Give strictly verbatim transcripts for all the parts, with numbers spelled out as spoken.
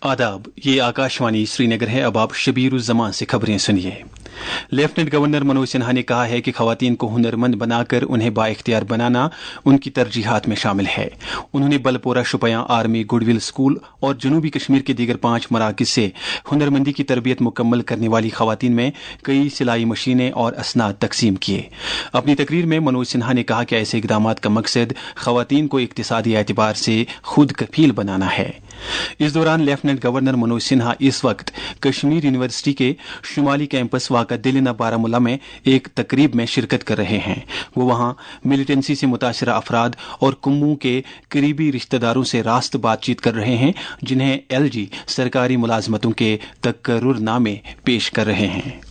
आदाब, ये आकाशवाणी श्रीनगर है। अब आप शबीरुज़्ज़मान से खबरें सुनिए। लेफ्टिनेंट गवर्नर मनोज सिन्हा ने कहा है कि खवातीन को हुनरमंद बनाकर उन्हें बाइख्तियार बनाना उनकी तरजीहात में शामिल है। उन्होंने Balpora, Shopian, army, goodwill school और जनूबी कश्मीर के दीगर पांच मराकज से हुनरमंदी की तरबियत मुकम्मल करने वाली खवातीन में कई सिलाई मशीनें और असनाद तकसीम किए। अपनी तकरीर में मनोज सिन्हा ने कहा कि ऐसे इकदाम का मकसद खवातीन को इक्तिसादी एतबार से खुद कफील बनाना है। इस दौरान लेफ्टिनेंट गवर्नर मनोज सिन्हा इस वक्त कश्मीर यूनिवर्सिटी के शुमाली कैंपस वाक़ा दिलिना बारामूला में एक तकरीब में शिरकत कर रहे हैं। वो वहां मिलिटेंसी से मुतासरा अफराद और कुम्मू के करीबी रिश्तेदारों से रास्त बातचीत कर रहे हैं, जिन्हें एलजी सरकारी मुलाजमतों के तकर्रुरनामे पेश कर रहे हैं।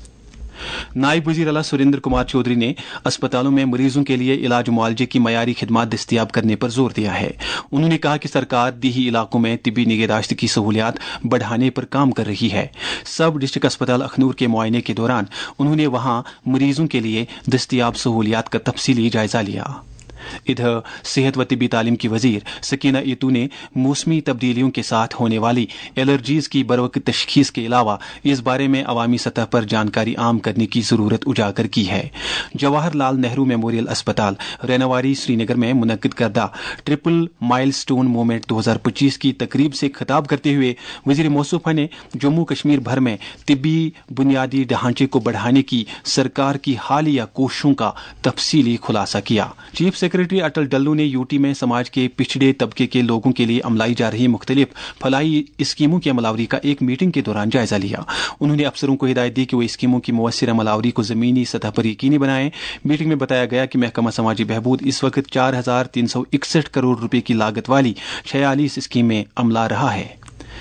नायब वजीर आला सुरेंद्र कुमार चौधरी ने अस्पतालों में मरीजों के लिए इलाज मुआलजे की मयारी खिदमात दस्तियाब करने पर जोर दिया है। उन्होंने कहा कि सरकार दीही इलाकों में तिब्बी निगहदाश्त की सहूलियात बढ़ाने पर काम कर रही है। सब डिस्ट्रिक्ट अस्पताल अखनूर के मुआयने के दौरान उन्होंने वहां मरीजों के लिए दस्तियाब सहूलियात का तफसीली जायजा लिया। इधर सेहत व तिब्बी तालीम की वजीर सकीना ईतू ने मौसमी तब्दीलियों के साथ होने वाली एलर्जीज की बरवक्त तशखीस के अलावा इस बारे में अवामी सतह पर जानकारी आम करने की जरूरत उजागर की है। जवाहर लाल नेहरू मेमोरियल अस्पताल रेनावारी श्रीनगर में मुनक्किद करदा ट्रिपल माइल स्टोन मूवमेंट दो हजार पच्चीस की तकरीब से खिताब करते हुए वजीर मौसूफा ने जम्मू कश्मीर भर में तिब्बी बुनियादी ढांचे को बढ़ाने की सरकार की हालिया कोशिशों का तफसीली खुलासा किया। चीफ सेक्रेटरी अटल डल्लू ने यूटी में समाज के पिछड़े तबके के लोगों के लिए अमलाई जा रही मुख्तलिफ फलाई स्कीमों की अमलावरी का एक मीटिंग के दौरान जायजा लिया। उन्होंने अफसरों को हिदायत दी कि वो स्कीमों की मुवस्सिर अमलावरी को जमीनी सतह पर यकीनी बनाएं। मीटिंग में बताया गया कि महकमा समाजी बहबूद इस वक्त चार हजार तीन सौ इकसठ करोड़ रुपए की लागत वाली छियालीस स्कीमें अमला रहा है।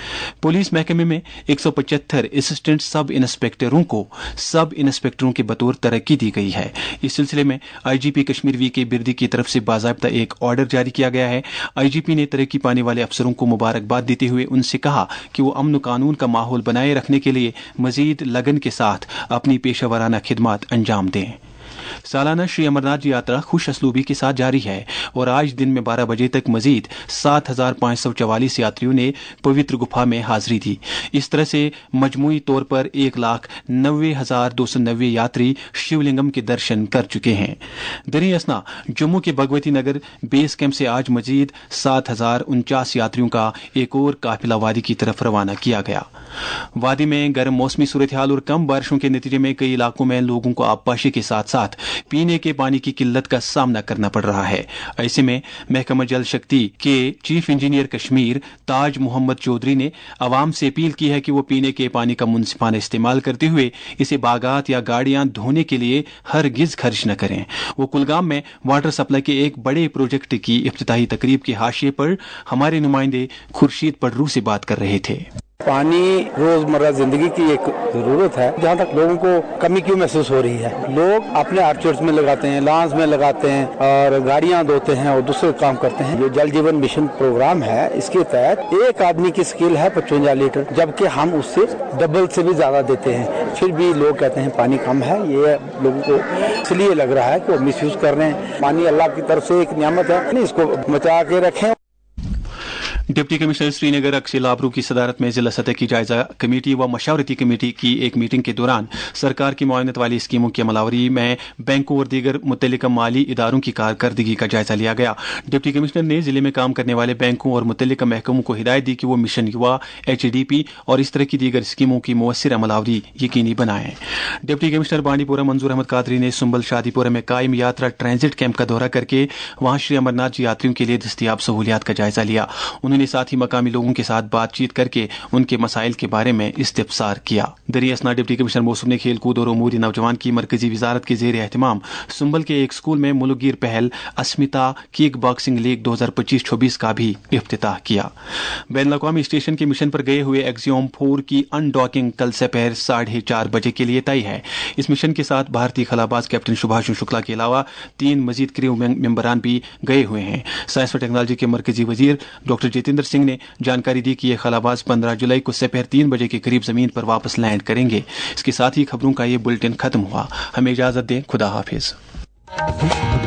पुलिस महकमे में एक सौ पचहत्तर असिस्टेंट सब इंस्पेक्टरों को सब इंस्पेक्टरों के बतौर तरक्की दी गई है। इस सिलसिले में आईजीपी कश्मीर वी के बिरदी की तरफ से बाज़ाब्ता एक ऑर्डर जारी किया गया है। आईजीपी ने तरक्की पाने वाले अफसरों को मुबारकबाद देते हुए उनसे कहा कि वो अमन कानून का माहौल बनाए रखने के लिए मजीद लगन के साथ अपनी पेशेवराना खिदमात अंजाम दें। सालाना श्री अमरनाथ जी यात्रा खुश असलूबी के साथ जारी है और आज दिन में बारह बजे तक मजीद सात हजार पाँच सौ चवालीस यात्रियों ने पवित्र गुफा में हाजिरी दी। इस तरह से मजमूई तौर पर एक लाख नब्बे हजार दो सौ नब्बे यात्री शिवलिंगम के दर्शन कर चुके हैं। दरी असना जम्मू के भगवती नगर बेस कैंप से आज मजीद सात हजार उनचास यात्रियों का एक और काफिला वादी की तरफ रवाना किया गया। वादी में गर्म मौसमी सूरत हाल और कम बारिशों के नतीजे में कई इलाकों में लोगों को आबपाशी के साथ साथ पीने के पानी की किल्लत का सामना करना पड़ रहा है। ऐसे में महकमा जल शक्ति के चीफ इंजीनियर कश्मीर ताज मोहम्मद चौधरी ने आवाम से अपील की है कि वो पीने के पानी का मुनसिफाना इस्तेमाल करते हुए इसे बागात या गाड़ियां धोने के लिए हरगिज खर्च न करें। वो कुलगाम में वाटर सप्लाई के एक बड़े प्रोजेक्ट की इफ्तिताही तकरीब के हाशिए पर हमारे नुमाइंदे खुर्शीद पडरू से बात कर रहे थे। पानी रोजमर्रा जिंदगी की एक जरूरत है, जहाँ तक लोगों को कमी क्यों महसूस हो रही है। लोग अपने आर्चर्ड्स में लगाते हैं, लॉन्स में लगाते हैं और गाड़ियां धोते हैं और दूसरे काम करते हैं। जो जल जीवन मिशन प्रोग्राम है, इसके तहत एक आदमी की स्किल है पचवंजा लीटर, जबकि हम उससे डबल से भी ज्यादा देते हैं। फिर भी लोग कहते हैं पानी कम है। ये लोगों को इसलिए लग रहा है कि वो मिस यूज कर रहे हैं। पानी अल्लाह की तरफ से एक नियामत है, इसको बचा के रखें। डिप्टी कमिश्नर श्रीनगर अक्षय लाबरू की सदारत में जिला सतह की जायजा कमेटी व मशावरती कमेटी की एक मीटिंग के दौरान सरकार की मुआयनत वाली स्कीमों की अमलावरी में बैंकों और दीगर मुतल्लिका माली इदारों की कारकर्दगी का जायजा लिया गया। डिप्टी कमिश्नर ने जिले में काम करने वाले बैंकों और मुतल्लिका महकमों को हिदायत दी कि वो मिशन युवा, एच डी पी और इस तरह की दीगर स्कीमों की मुवस्सिर अमलावरी यकीनी बनाएं। डिप्टी कमिश्नर बांडीपोरा मंजूर अहमद कादरी ने सुंबल शादीपुरा में कायम यात्रा ट्रांजिट कैंप का दौरा करके वहां श्री अमरनाथ जी यात्रियों के लिए दस्तियाब सहूलियात का जायजा लिया। उन्होंने साथ ही मकामी लोगों के साथ बातचीत करके उनके मसाइल के बारे में इस्तिफसार किया। दरी असना डिप्टी कमिश्नर मौसम ने खेल कूद और उमूर नौजवान की मरकजी वजारत के जेर एहतमाम सुंबल के एक स्कूल में मुल्कगीर पहल अस्मिता किक बॉक्सिंग लीग दो हजार पच्चीस छब्बीस का भी इफ्तिताह किया। बैनुल अक़वामी स्टेशन के मिशन पर गए हुए एक्सियोम फोर की अनडॉकिंग कल दोपहर साढ़े चार बजे के लिए तय है। इस मिशन के साथ भारतीय खलाबाज कैप्टन सुभाष शुक्ला के अलावा तीन मजीद क्रू मेंबरान भी गए हुए हैं। साइंस व टेक्नोलॉजी के मरकजी वजीर डॉक्टर जितेंद्र सिंह ने जानकारी दी कि ये खलाबाज पंद्रह जुलाई को दोपहर तीन बजे के करीब जमीन पर वापस लैंड करेंगे। इसके साथ ही खबरों का ये बुलेटिन खत्म हुआ। हमें इजाजत दें। खुदा हाफिज।